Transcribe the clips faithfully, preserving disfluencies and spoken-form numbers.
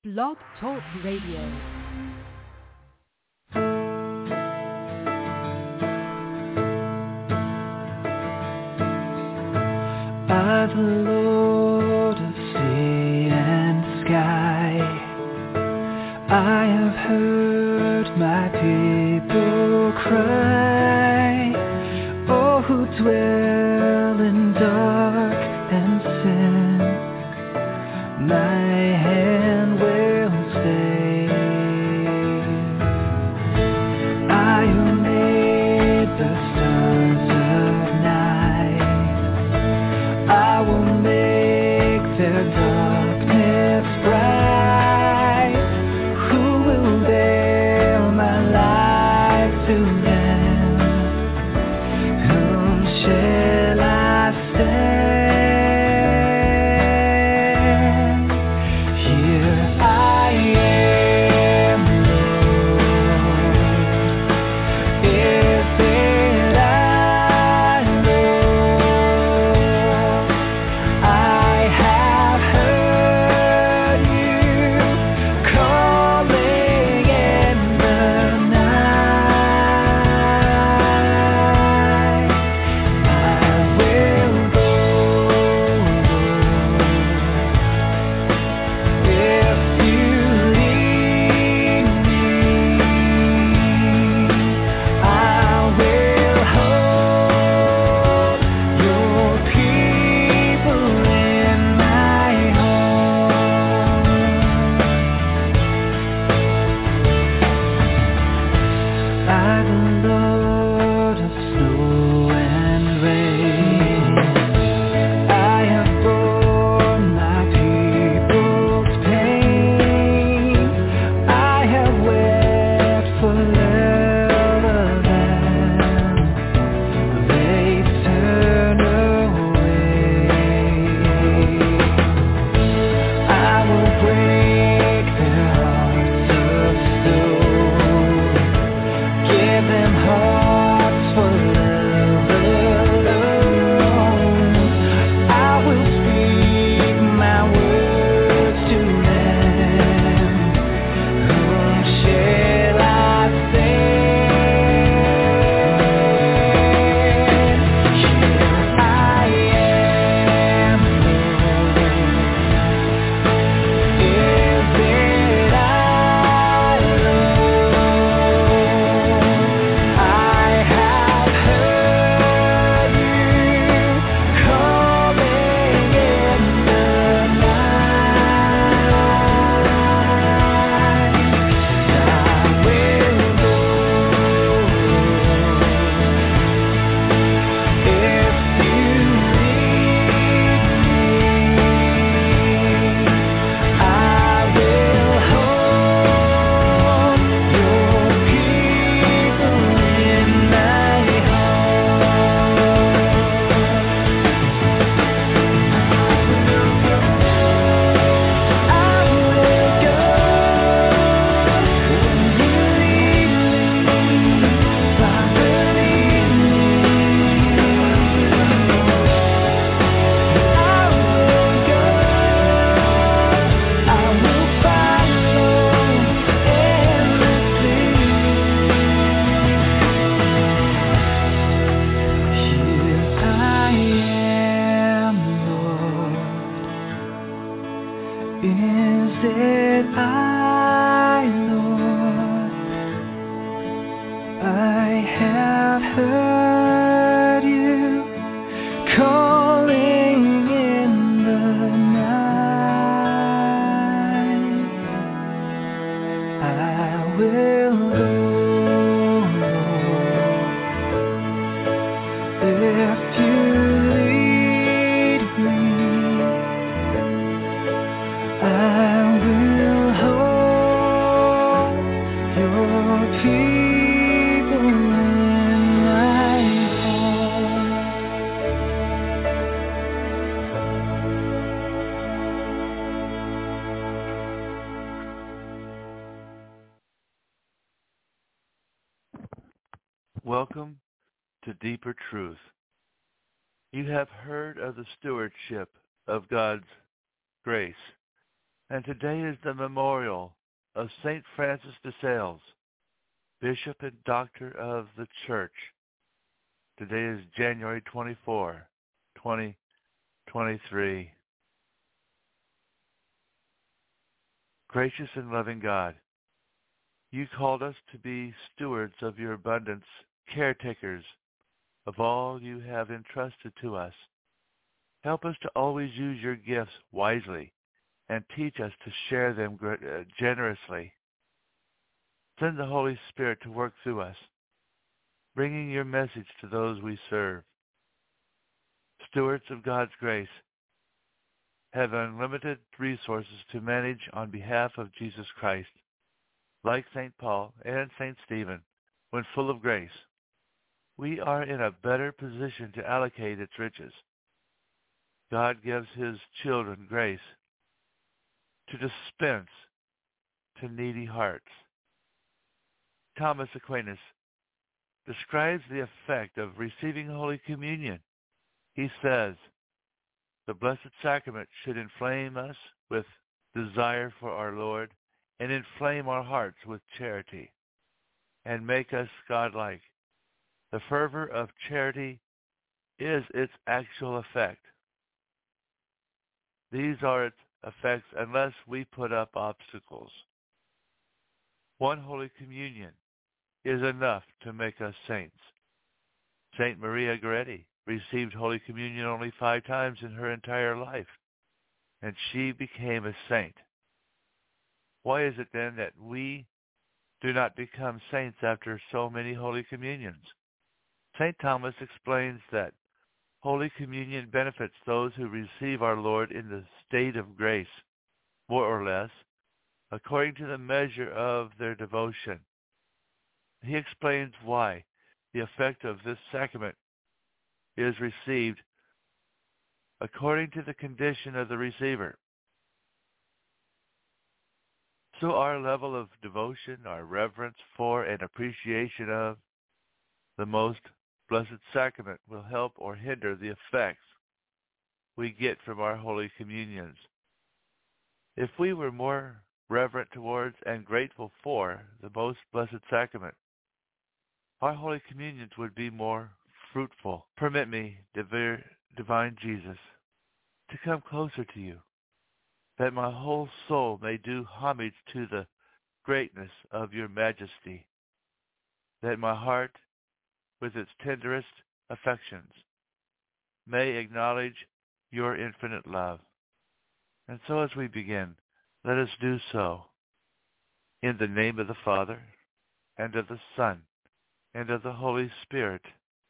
Blog Talk Radio. By the Lord of sea and sky, I have heard my people cry, all who dwell in dark and sin, my hand will save. I who made the stars of night, I will make their darkness bright. Who will bear my life to them? Whom shall I stand? Here I am, Lord. Is it I, Lord? I have heard you calling in the night. I will go, Lord, if you lead me. I will hold your people in my arms. By the Lord of snow and rain, I have borne my people's pain. I have wept for love of them. They turn away. I will break their hearts of stone, give them hearts for love alone. I will speak my words to them. Whom shall I send? Here I am, Lord. Is it I, Lord? I have heard you calling in the night. I will go, if you lead me. I will hold your people in my arms. I will go when you lead me. I believe me. I will go. I will follow endlessly. Here I am, Lord. Is it I, Lord? I have heard you calling in the night. I will go, Lord, if you lead me. I will hold your people in my heart. Welcome to Deeper Truth. You have heard of the stewardship of God's grace And today is the memorial of Saint Francis de Sales, Bishop and Doctor of the Church. Today is January twenty-fourth, twenty twenty-three. Gracious and loving God, you called us to be stewards of your abundance, caretakers of all you have entrusted to us. Help us to always use your gifts wisely and teach us to share them generously. Send the Holy Spirit to work through us, bringing your message to those we serve. Stewards of God's grace have unlimited resources to manage on behalf of Jesus Christ, like Saint Paul and Saint Stephen, when full of grace. We are in a better position to allocate its riches. God gives his children grace to dispense to needy hearts. Thomas Aquinas describes the effect of receiving Holy Communion. He says, the Blessed Sacrament should inflame us with desire for our Lord and inflame our hearts with charity and make us godlike. The fervor of charity is its actual effect. These are its effects unless we put up obstacles. One Holy Communion is enough to make us saints. Saint Maria Goretti received Holy Communion only five times in her entire life, and she became a saint. Why is it then that we do not become saints after so many Holy Communions? Saint Thomas explains that Holy Communion benefits those who receive our Lord in the state of grace, more or less, according to the measure of their devotion. He explains why the effect of this sacrament is received according to the condition of the receiver. So our level of devotion, our reverence for and appreciation of the most Blessed Sacrament will help or hinder the effects we get from our Holy Communions. If we were more reverent towards and grateful for the most Blessed Sacrament, our Holy Communions would be more fruitful. Permit me, divine Jesus, to come closer to you, that my whole soul may do homage to the greatness of your majesty, that my heart, with its tenderest affections, may acknowledge your infinite love. And so as we begin, let us do so in the name of the Father, and of the Son, and of the Holy Spirit.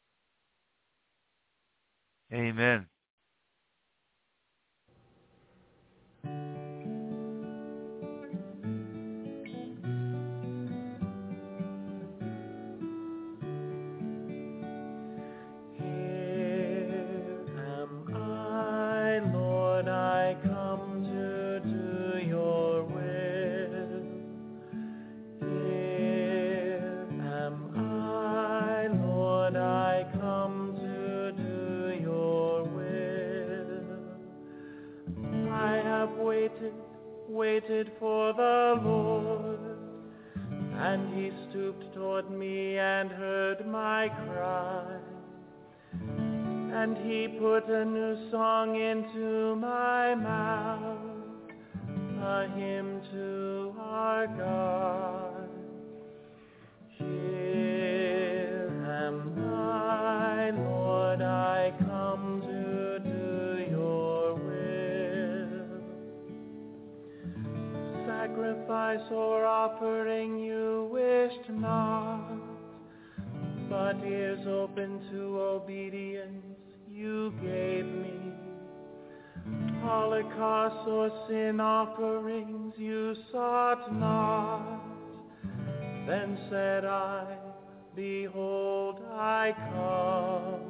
Amen. Waited for the Lord, and he stooped toward me and heard my cry, and he put a new song into my mouth, a hymn to our God. Here am I, Lord, I come to do your will. Sacrifice or offering you wished not, but ears open to obedience you gave me. Holocaust or sin offerings you sought not. Then said I, behold, I come.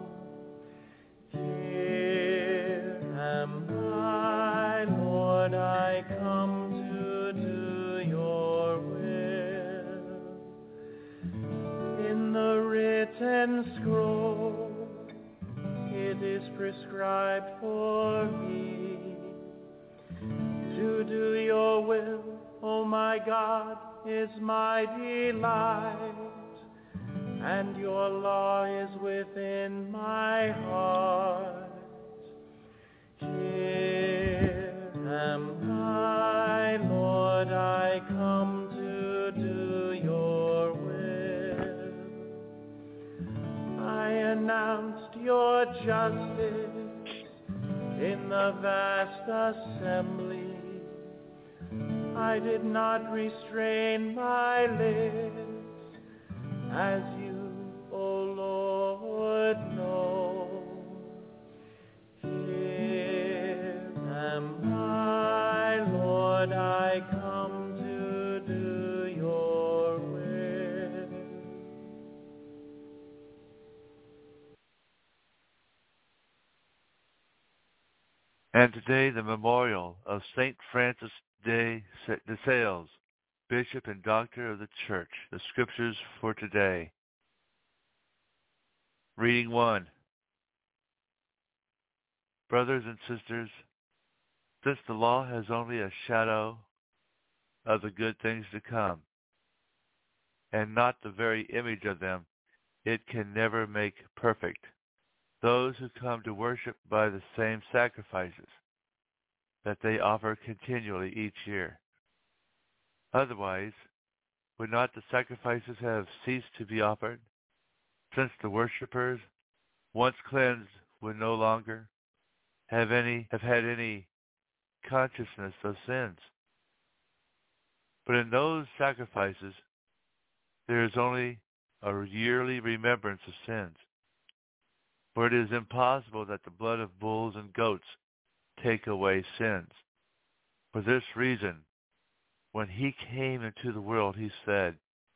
Here am I, Lord, I come to do your will. In the written scroll, it is prescribed for me to do your my God, is my delight, and your law is within my heart. Here am I, Lord, I come to do your will. I announced your justice in the vast assembly. I did not restrain my lips, as you, O Lord, know. Here am I, Lord, I come to do your will. And today the memorial of Saint Francis de Sales, Bishop and Doctor of the Church. The scriptures for today. Reading one. Brothers and sisters, since the law has only a shadow of the good things to come, and not the very image of them, it can never make perfect those who come to worship by the same sacrifices that they offer continually each year. Otherwise, would not the sacrifices have ceased to be offered, since the worshippers, once cleansed, would no longer have any have had any consciousness of sins? But in those sacrifices, there is only a yearly remembrance of sins. For it is impossible that the blood of bulls and goats take away sins. For this reason, when he came into the world, he said,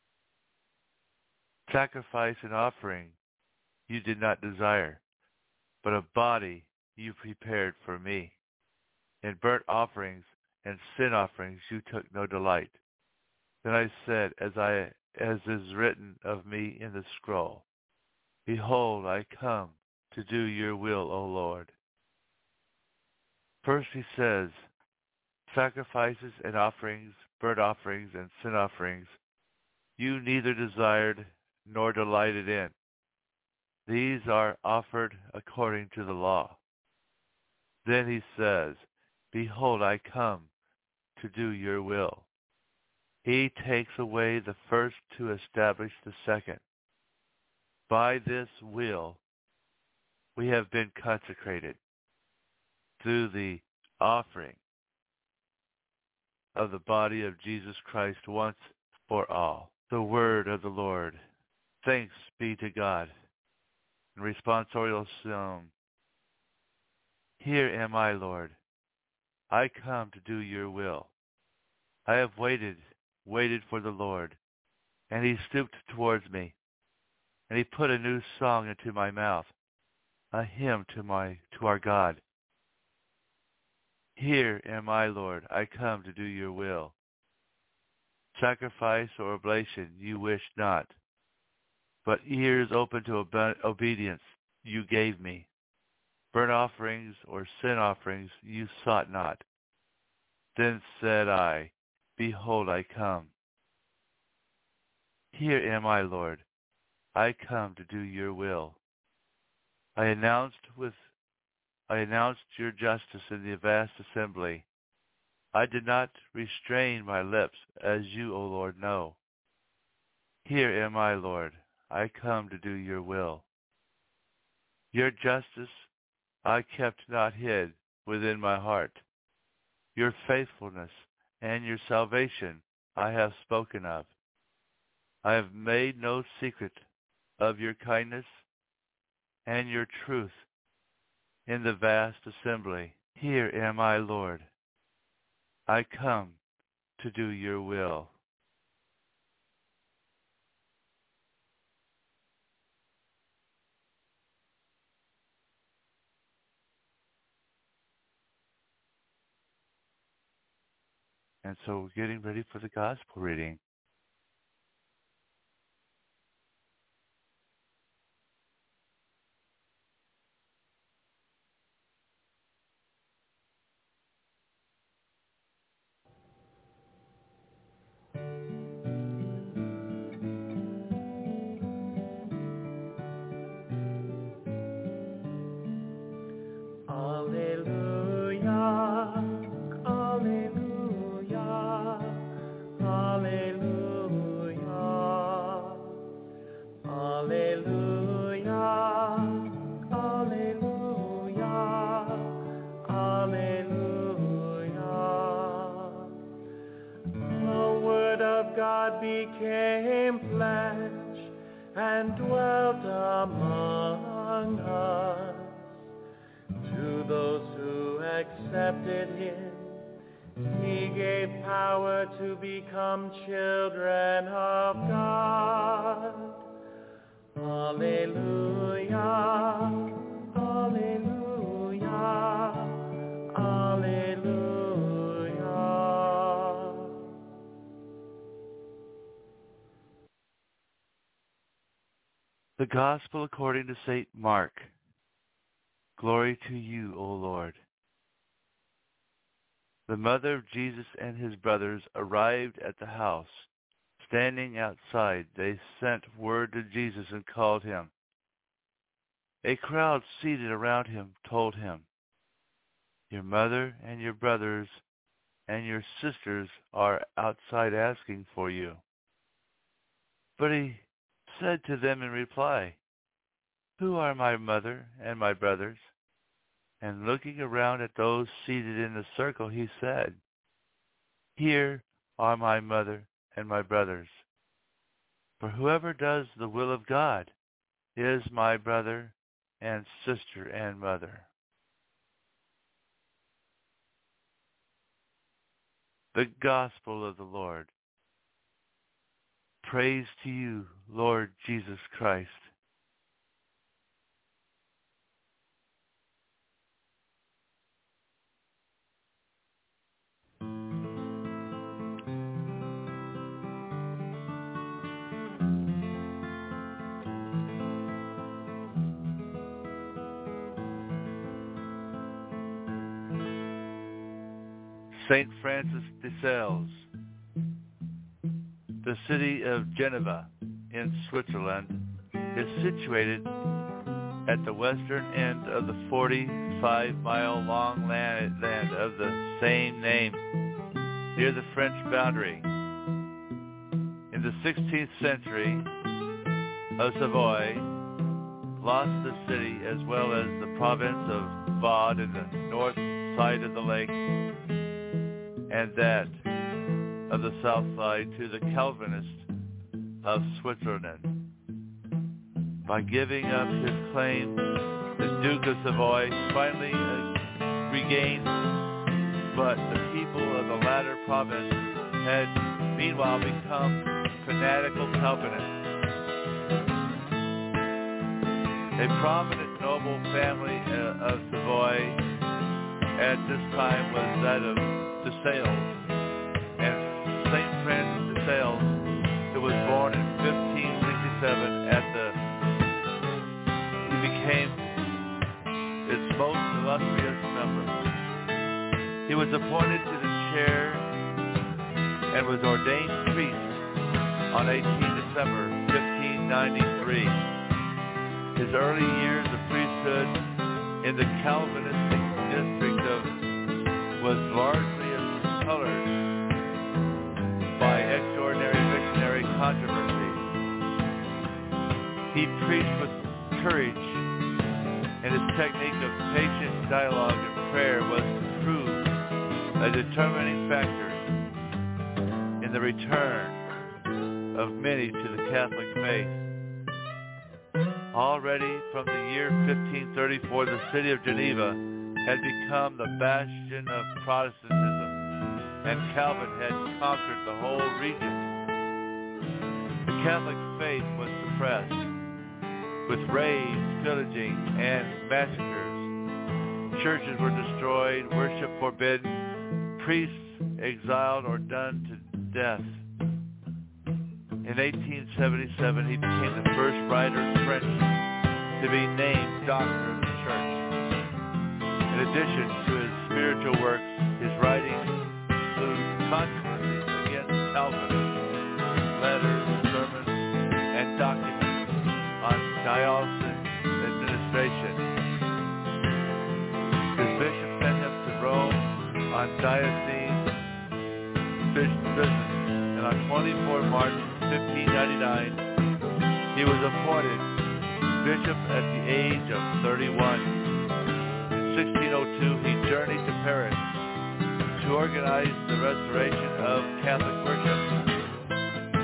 sacrifice and offering you did not desire, but a body you prepared for me. In burnt offerings and sin offerings you took no delight. Then I said, as I as is written of me in the scroll, behold, I come to do your will, O Lord. First he says, sacrifices and offerings, burnt offerings and sin offerings, you neither desired nor delighted in. These are offered according to the law. Then he says, behold, I come to do your will. He takes away the first to establish the second. By this will, we have been consecrated through the offering of the body of Jesus Christ once for all. The word of the Lord. Thanks be to God. In responsorial psalm. Here am I, Lord. I come to do your will. I have waited, waited for the Lord, and he stooped towards me, and he put a new song into my mouth, a hymn to my to our God. Here am I, Lord, I come to do your will. Sacrifice or oblation you wish not, but ears open to obe- obedience you gave me. Burnt offerings or sin offerings you sought not. Then said I, behold, I come. Here am I, Lord, I come to do your will. I announced with I announced your justice in the vast assembly. I did not restrain my lips, as you, O Lord, know. Here am I, Lord, I come to do your will. Your justice I kept not hid within my heart. Your faithfulness and your salvation I have spoken of. I have made no secret of your kindness and your truth in the vast assembly. Here am I, Lord. I come to do your will. And so we're getting ready for the gospel reading. God became flesh and dwelt among us. To those who accepted him, he gave power to become children of God. Alleluia, alleluia, alleluia. The Gospel according to Saint Mark. Glory to you, O Lord. The mother of Jesus and his brothers arrived at the house. Standing outside, they sent word to Jesus and called him. A crowd seated around him told him, "Your mother and your brothers and your sisters are outside asking for you." But he said to them in reply, "Who are my mother and my brothers?" And looking around at those seated in the circle, he said, "Here are my mother and my brothers. For whoever does the will of God is my brother and sister and mother." The Gospel of the Lord. Praise to you, Lord Jesus Christ. Saint Francis de Sales. The city of Geneva in Switzerland is situated at the western end of the forty-five mile long land, land of the same name, near the French boundary. In the sixteenth century, of Savoy lost the city as well as the province of Vaud in the north side of the lake, and that of the south side to the Calvinists of Switzerland. By giving up his claim, the Duke of Savoy finally uh, regained, but the people of the latter province had meanwhile become fanatical Calvinists. A prominent noble family uh, of Savoy at this time was that of de Sales, and Saint Francis de Sales, who was born in fifteen sixty-seven at the, he became its most illustrious member. He was appointed to the chair and was ordained priest on the eighteenth of December fifteen ninety-three. His early years of priesthood in the Calvinistic district of was largely colored by extraordinary missionary controversy. He preached with courage, and his technique of patient dialogue and prayer was to prove a determining factor in the return of many to the Catholic faith. Already from the year fifteen thirty-four, the city of Geneva had become the bastion of Protestantism, and Calvin had conquered the whole region. The Catholic faith was suppressed, with raids, pillaging, and massacres. Churches were destroyed, worship forbidden, priests exiled or done to death. In eighteen seventy-seven, he became the first writer in French to be named Doctor of the Church. In addition to his spiritual works, his writings include controversies against Calvinism, letters, sermons, and documents on diocesan administration. His bishop sent him to Rome on diocese business, and on the twenty-fourth of March fifteen ninety-nine, he was appointed bishop at the age of thirty-one. In sixteen oh two, he journeyed to Paris to organize the restoration of Catholic worship.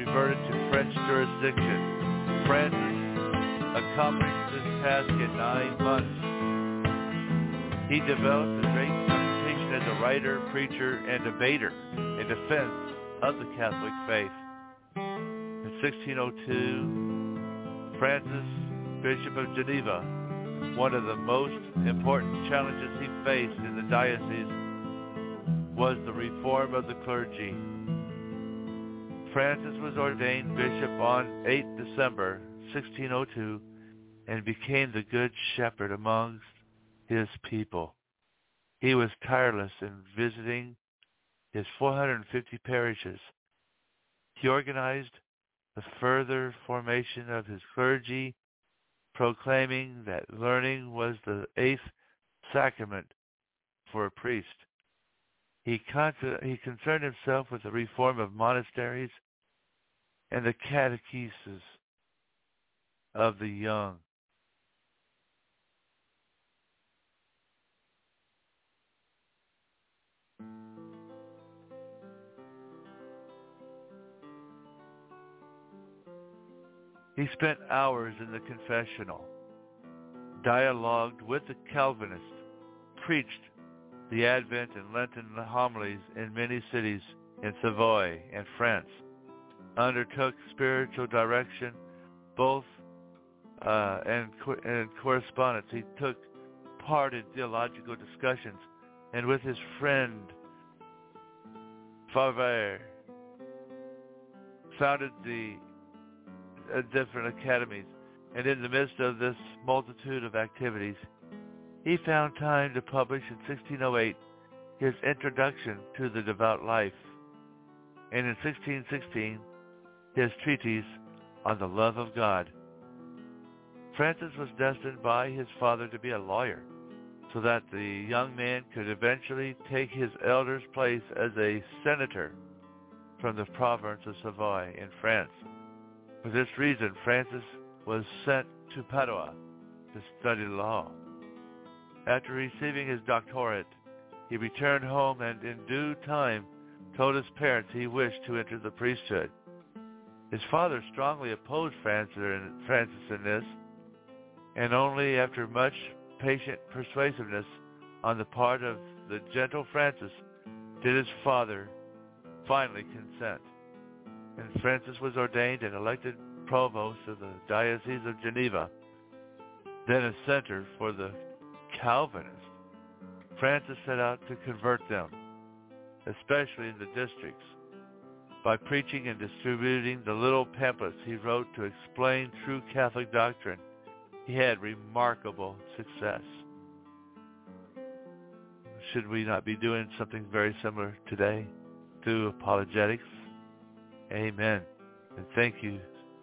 converted to French jurisdiction. Francis accomplished this task in nine months. He developed a great reputation as a writer, preacher, and debater in defense of the Catholic faith. In sixteen oh two, Francis, Bishop of Geneva, one of the most important challenges he faced in the diocese was the reform of the clergy. Francis was ordained bishop on the eighth of December, sixteen oh two, and became the good shepherd amongst his people. He was tireless in visiting his four hundred fifty parishes. He organized the further formation of his clergy, proclaiming that learning was the eighth sacrament for a priest. He, con- he concerned himself with the reform of monasteries and the catechesis of the young. He spent hours in the confessional, dialogued with the Calvinists, preached the Advent and Lenten homilies in many cities in Savoy and France, undertook spiritual direction both uh, and, and correspondence. He took part in theological discussions, and with his friend Favre founded the uh, different academies. And in the midst of this multitude of activities, he found time to publish in sixteen oh eight his Introduction to the Devout Life, and in sixteen sixteen his treatise on the love of God. Francis was destined by his father to be a lawyer, so that the young man could eventually take his elder's place as a senator from the province of Savoy in France. For this reason, Francis was sent to Padua to study law. After receiving his doctorate, he returned home and in due time told his parents he wished to enter the priesthood. His father strongly opposed Francis in this, and only after much patient persuasiveness on the part of the gentle Francis did his father finally consent. And Francis was ordained and elected provost of the Diocese of Geneva, then a center for the Calvinists. Francis set out to convert them, especially in the districts, by preaching and distributing the little pamphlets he wrote to explain true Catholic doctrine. He had remarkable success. Should we not be doing something very similar today through apologetics? Amen. And thank you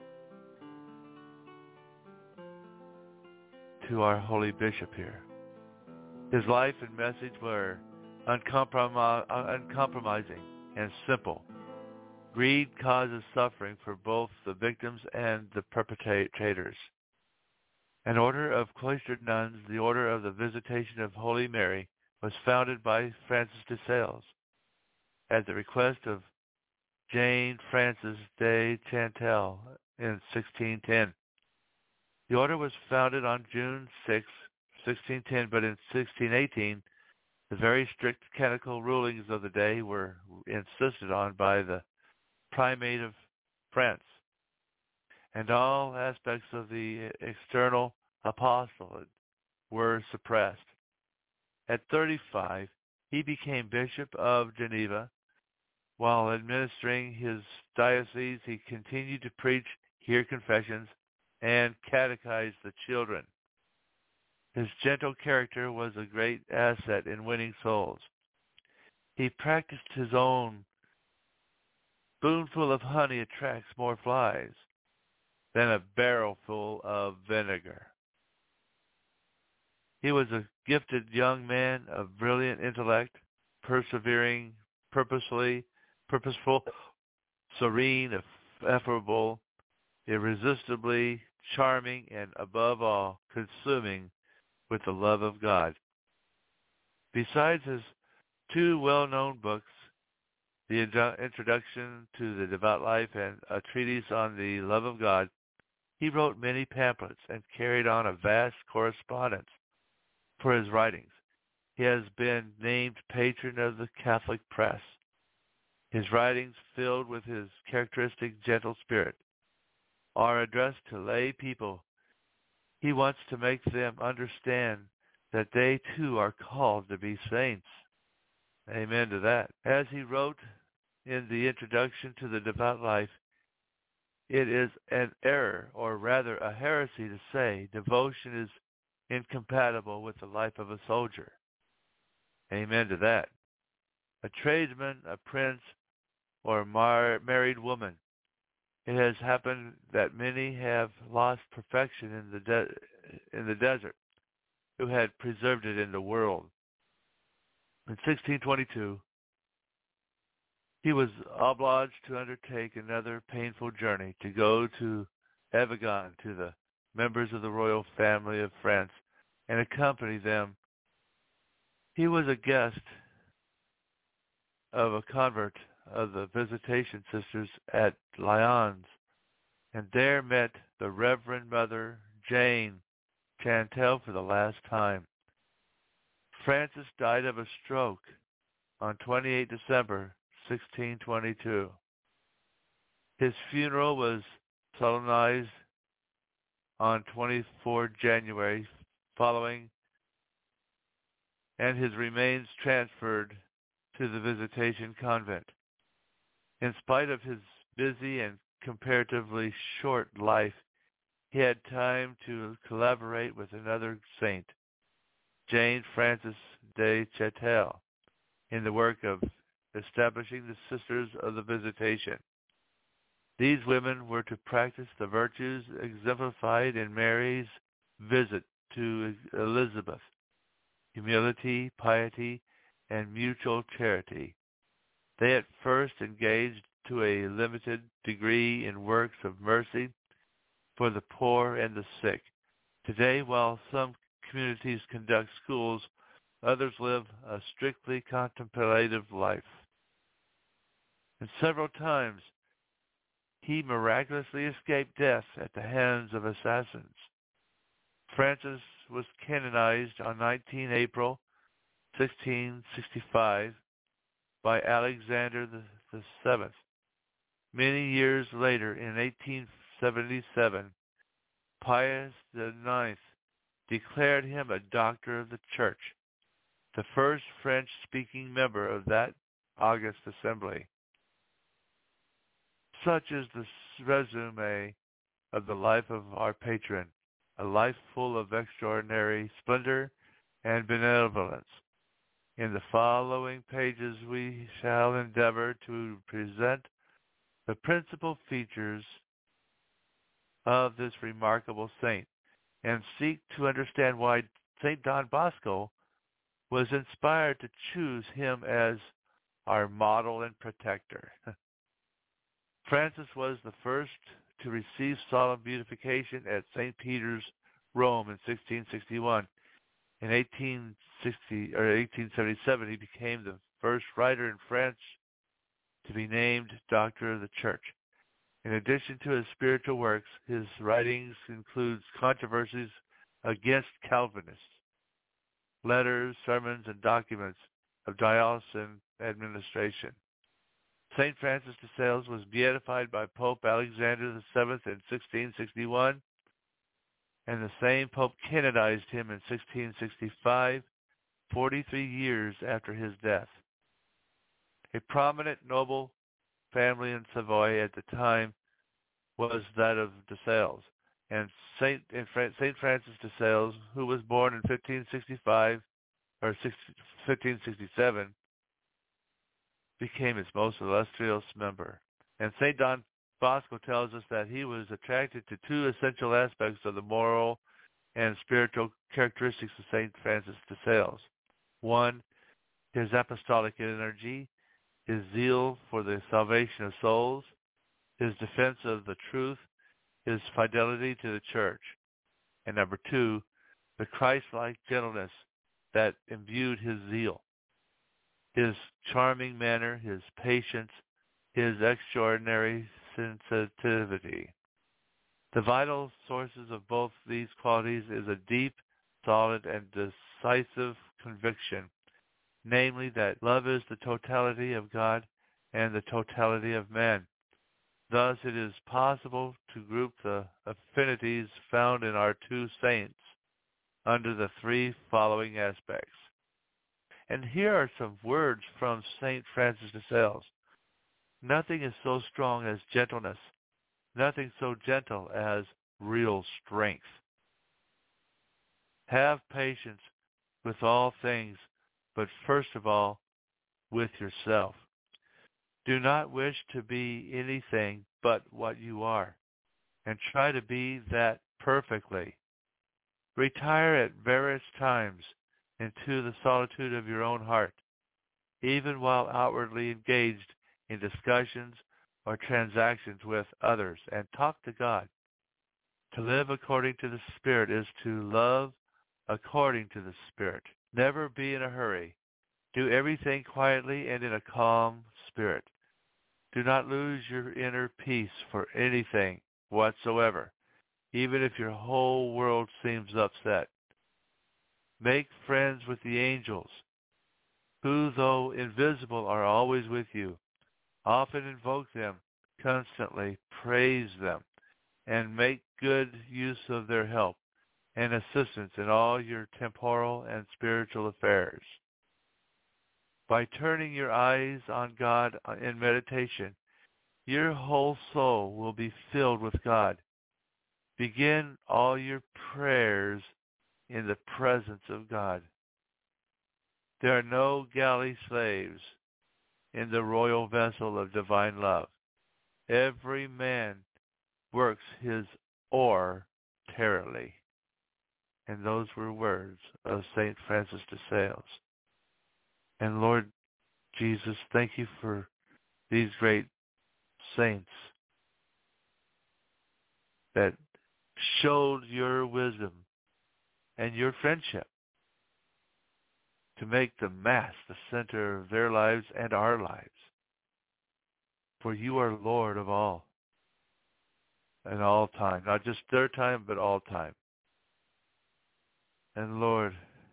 to our holy bishop here. His life and message were uncomprom- uncompromising and simple. Greed causes suffering for both the victims and the perpetrators. An order of cloistered nuns, the Order of the Visitation of Holy Mary, was founded by Francis de Sales at the request of Jane Frances de Chantal in sixteen ten. The order was founded on June sixth, sixteen ten, but in sixteen eighteen, the very strict canonical rulings of the day were insisted on by the Primate of France, and all aspects of the external apostolate were suppressed. At thirty-five, he became Bishop of Geneva. While administering his diocese, he continued to preach, hear confessions, and catechize the children. His gentle character was a great asset in winning souls. He practiced his own spoonful of honey attracts more flies than a barrel full of vinegar. He was a gifted young man of brilliant intellect, persevering, purposely, purposeful, serene, affable, irresistibly charming, and above all, consuming with the love of God. Besides his two well-known books, the Introduction to the Devout Life and a treatise on the love of God, he wrote many pamphlets and carried on a vast correspondence for his writings. He has been named patron of the Catholic press. His writings, filled with his characteristic gentle spirit, are addressed to lay people. He wants to make them understand that they too are called to be saints. Amen to that. As he wrote in the Introduction to the Devout Life, it is an error, or rather a heresy, to say devotion is incompatible with the life of a soldier. Amen to that. A tradesman, a prince, or a mar- married woman. It has happened that many have lost perfection in the de- in the desert, who had preserved it in the world. In sixteen twenty-two, he was obliged to undertake another painful journey to go to Avignon to the members of the royal family of France and accompany them. He was a guest of a convert of the Visitation Sisters at Lyons, and there met the Reverend Mother Jane Chantal for the last time. Francis died of a stroke on the twenty-eighth of December, sixteen twenty-two. His funeral was solemnized on the twenty-fourth of January following, and his remains transferred to the Visitation Convent. In spite of his busy and comparatively short life, he had time to collaborate with another saint, Jane Frances de Chantal, in the work of establishing the Sisters of the Visitation. These women were to practice the virtues exemplified in Mary's visit to Elizabeth: humility, piety, and mutual charity. They at first engaged to a limited degree in works of mercy for the poor and the sick. Today, while some communities conduct schools, others live a strictly contemplative life. And several times, he miraculously escaped death at the hands of assassins. Francis was canonized on the nineteenth of April, sixteen sixty-five, by Alexander the Seventh. Many years later, in eighteen seventy-seven, Pius the Ninth declared him a doctor of the Church, the first French-speaking member of that august assembly. Such is the resume of the life of our patron, a life full of extraordinary splendor and benevolence. In the following pages we shall endeavor to present the principal features of this remarkable saint and seek to understand why Saint Don Bosco was inspired to choose him as our model and protector. Francis was the first to receive solemn beatification at Saint Peter's, Rome in sixteen sixty-one. In eighteen sixty or eighteen seventy-seven, he became the first writer in France to be named Doctor of the Church. In addition to his spiritual works, his writings include controversies against Calvinists, letters, sermons, and documents of diocesan administration. Saint Francis de Sales was beatified by Pope Alexander the Seventh in sixteen sixty-one, and the same Pope canonized him in sixteen sixty-five, forty-three years after his death. A prominent noble family in Savoy at the time was that of de Sales, and Saint Saint Francis de Sales, who was born in fifteen sixty-five or fifteen sixty-seven, became its most illustrious member. And Saint Don Bosco tells us that he was attracted to two essential aspects of the moral and spiritual characteristics of Saint Francis de Sales. One, his apostolic energy, his zeal for the salvation of souls, his defense of the truth, his fidelity to the church. And number two, the Christ-like gentleness that imbued his zeal. his charming manner, his patience, his extraordinary sensitivity. The vital sources of both these qualities is a deep, solid, and decisive conviction, namely that love is the totality of God and the totality of man. Thus, it is possible to group the affinities found in our two saints under the three following aspects. And here are some words from Saint Francis de Sales. Nothing is so strong as gentleness, nothing so gentle as real strength. Have patience with all things, but first of all, with yourself. Do not wish to be anything but what you are, and try to be that perfectly. Retire at various times into the solitude of your own heart, even while outwardly engaged in discussions or transactions with others, and talk to God. To live according to the Spirit is to love according to the Spirit. Never be in a hurry. Do everything quietly and in a calm spirit. Do not lose your inner peace for anything whatsoever, even if your whole world seems upset. Make friends with the angels, who, though invisible, are always with you. Often invoke them, constantly praise them, and make good use of their help and assistance in all your temporal and spiritual affairs. By turning your eyes on God in meditation, your whole soul will be filled with God. Begin all your prayers in the presence of God. There are no galley slaves in the royal vessel of divine love. Every man works his oar terribly. And those were words of Saint Francis de Sales. And Lord Jesus, thank you for these great saints that showed your wisdom and your friendship to make the Mass the center of their lives and our lives. For you are Lord of all and all time, not just their time, but all time. And Lord,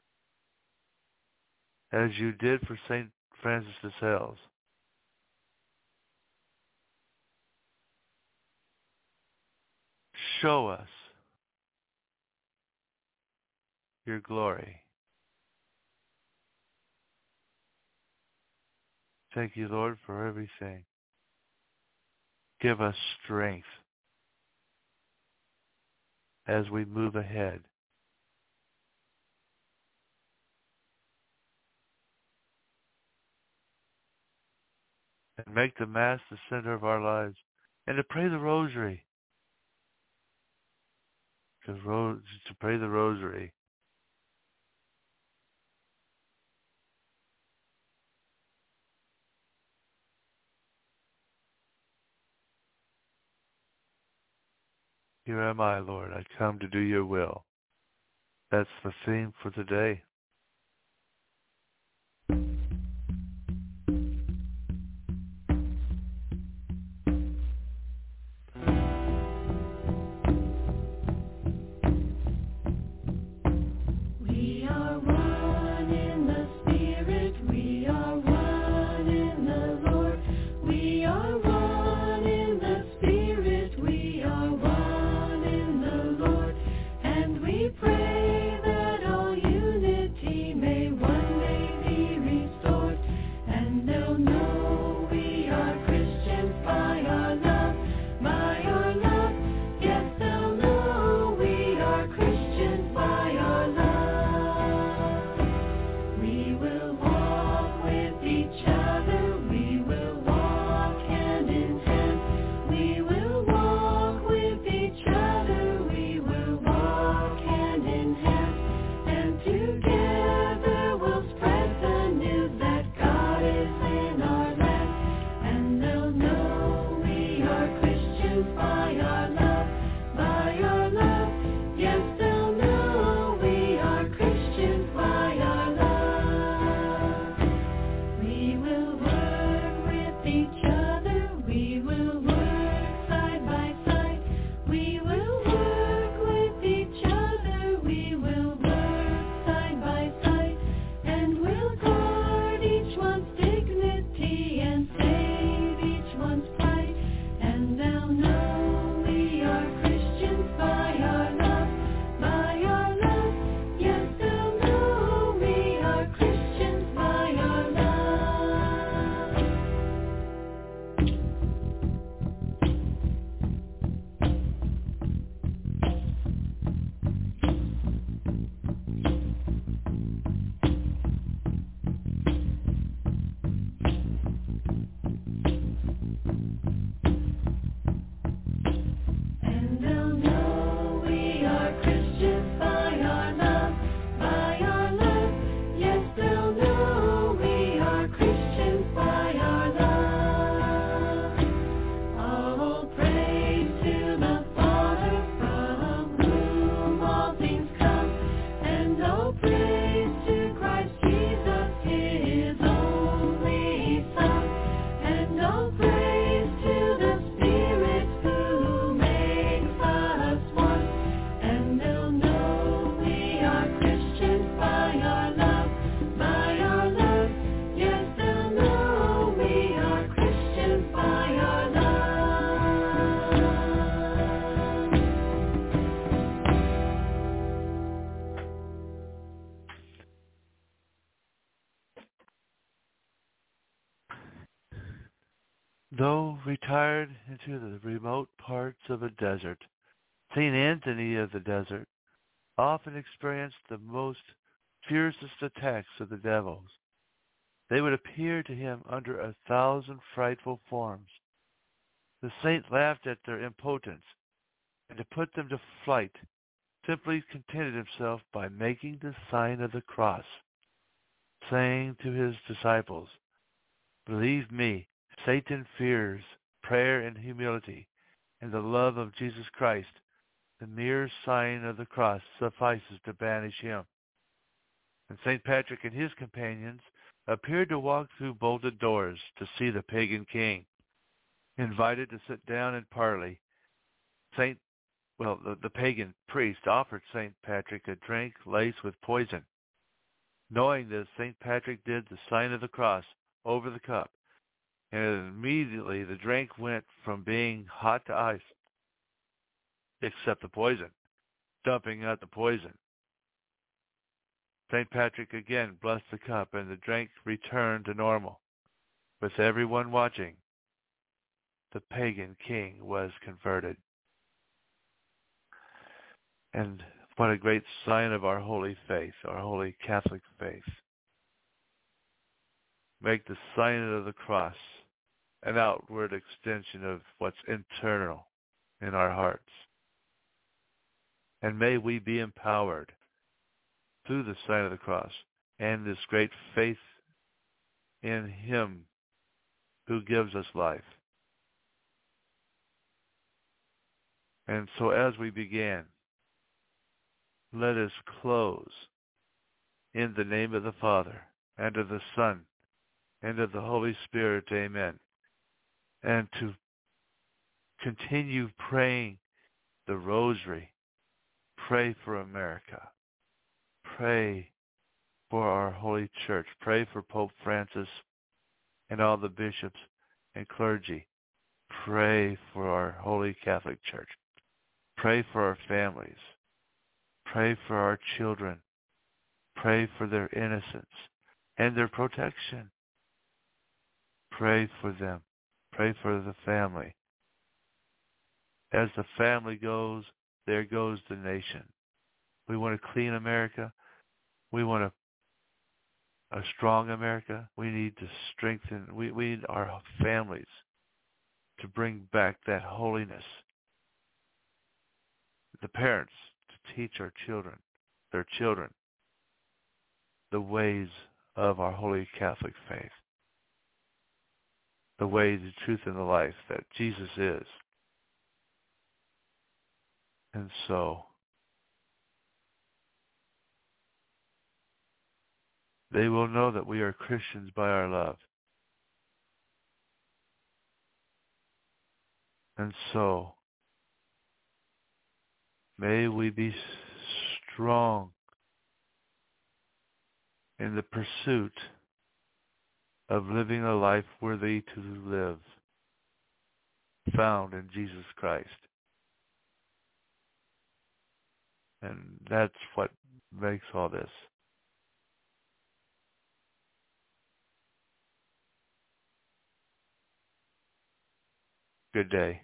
as you did for Saint Francis de Sales, show us your glory. Thank you, Lord, for everything. Give us strength as we move ahead. And make the Mass the center of our lives. And to pray the Rosary. To, ro- to pray the Rosary. Here am I, Lord. I come to do your will. That's the theme for today. Pray that all unity Though retired into the remote parts of a desert, Saint Anthony of the Desert often experienced the most fiercest attacks of the devils. They would appear to him under a thousand frightful forms. The saint laughed at their impotence, and to put them to flight, simply contented himself by making the sign of the cross, saying to his disciples, "Believe me, Satan fears prayer and humility, and the love of Jesus Christ. The mere sign of the cross suffices to banish him." And Saint Patrick and his companions appeared to walk through bolted doors to see the pagan king. Invited to sit down and parley, Saint, well, the, the pagan priest offered Saint Patrick a drink laced with poison. Knowing this, Saint Patrick did the sign of the cross over the cup, and immediately the drink went from being hot to ice, except the poison, dumping out the poison. Saint Patrick again blessed the cup, and the drink returned to normal. With everyone watching, the pagan king was converted. And what a great sign of our holy faith, our holy Catholic faith. Make the sign of the cross an outward extension of what's internal in our hearts. And may we be empowered through the sign of the cross and this great faith in him who gives us life. And so as we began, let us close in the name of the Father, and of the Son, and of the Holy Spirit. Amen. And to continue praying the rosary. Pray for America. Pray for our Holy Church. Pray for Pope Francis and all the bishops and clergy. Pray for our Holy Catholic Church. Pray for our families. Pray for our children. Pray for their innocence and their protection. Pray for them. Pray for the family. As the family goes, there goes the nation. We want a clean America. We want a, a strong America. We need to strengthen, we, we need our families to bring back that holiness. The parents to teach our children, their children, the ways of our holy Catholic faith. The way, the truth, and the life that Jesus is. And so, they will know that we are Christians by our love. And so, may we be strong in the pursuit of living a life worthy to live, found in Jesus Christ. And that's what makes all this. Good day.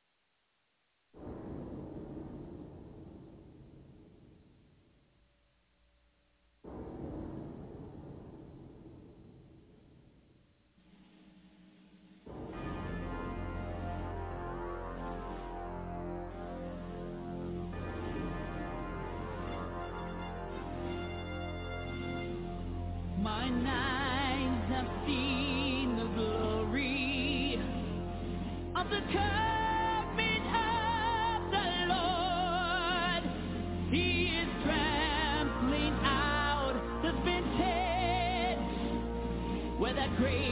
Mine eyes have seen the glory of the coming of the Lord. He is trampling out the vintage where that great